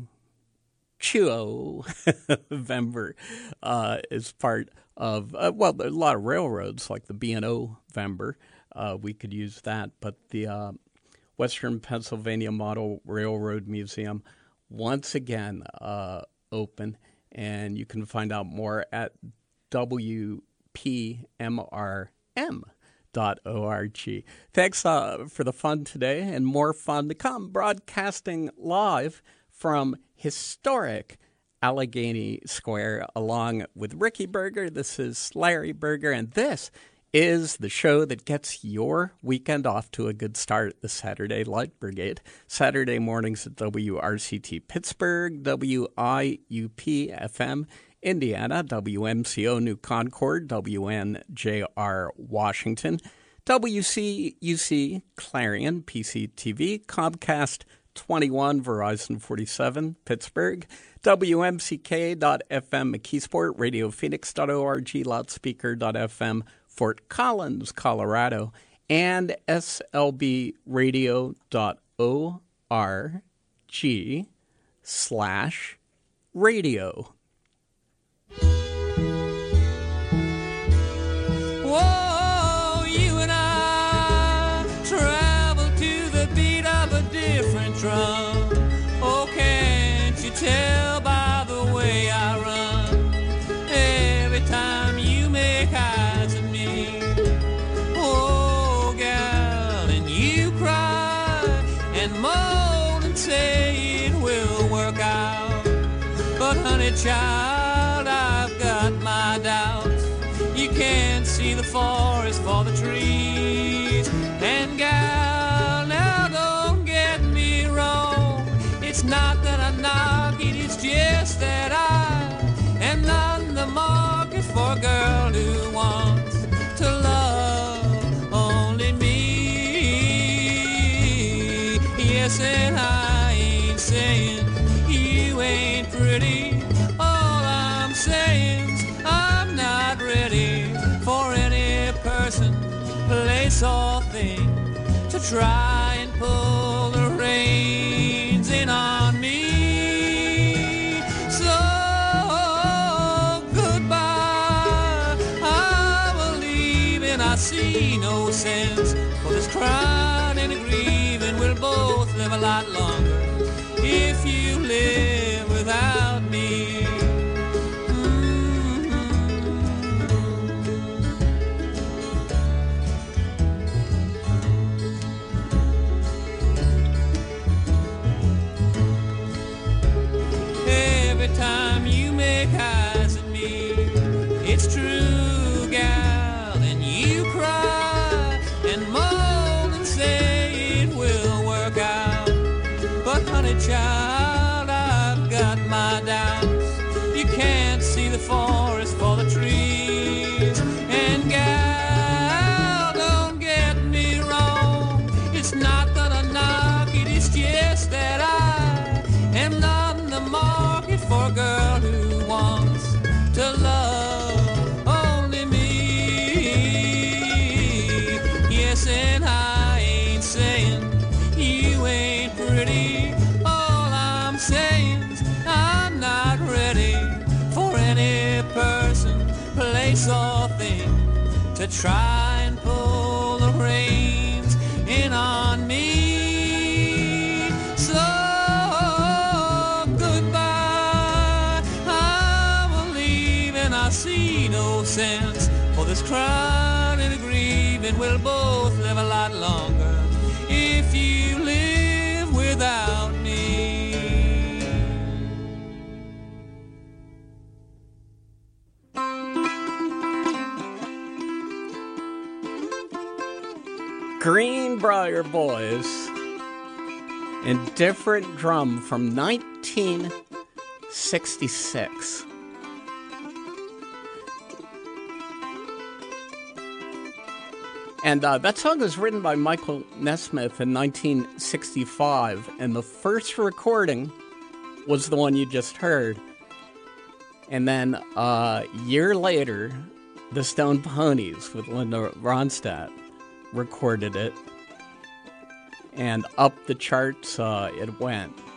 Chuo-vember uh, is part of, uh, well, there are a lot of railroads like the B and O-vember. Uh, we could use that, but the uh, Western Pennsylvania Model Railroad Museum once again uh, open, and you can find out more at W P M R M dot org. Thanks uh, for the fun today, and more fun to come. Broadcasting live from historic Allegheny Square, along with Ricky Berger. This is Larry Berger, and this is the show that gets your weekend off to a good start, the Saturday Light Brigade. Saturday mornings at W R C T Pittsburgh, W I U P F M Indiana, W M C O New Concord, W N J R Washington, W C U C Clarion, P C T V, Comcast twenty-one, Verizon forty-seven, Pittsburgh, W M C K dot F M McKeesport, Radio Phoenix dot org, Loudspeaker dot F M Fort Collins, Colorado, and S L B radio dot org slash radio. Whoa, you and I travel to the beat of a different drum. Oh, can't you tell by the way I run? Every time you make eyes at me, oh, gal, and you cry and moan and say it will work out. But honey, child, I've got my doubts. You can't see the forest for the trees. And gal, now don't get me wrong. It's not that I knock it, it's just that I am not in the market for a girl who wants to love only me. Yes, and I ain't saying you ain't pretty. All I'm saying's I'm not ready for any person, place, or thing to try and pull the reins in on me. So goodbye, I believe and I see no sense for this crying and grieving. We'll both live a lot longer if you live without me. Time you make eyes at me, it's true, gal, and you cry and moan and say it will work out. But honey, child, I've got my doubts. You can't see the forest for the trees. And gal, don't get me wrong, it's not that I knock it, it's just that I am not in the market for a girl who wants to love only me. Yes, and I ain't saying you ain't pretty. All I'm saying's I'm not ready for any person, place, or thing to try and pull the reins in on me. So I see no sense for this crying and grieving. We'll both live a lot longer if you live without me. Greenbrier Boys and Different Drum from nineteen sixty-six. And uh, that song was written by Michael Nesmith in nineteen sixty-five, and the first recording was the one you just heard. And then uh, a year later, the Stone Ponies with Linda Ronstadt recorded it, and up the charts uh, it went.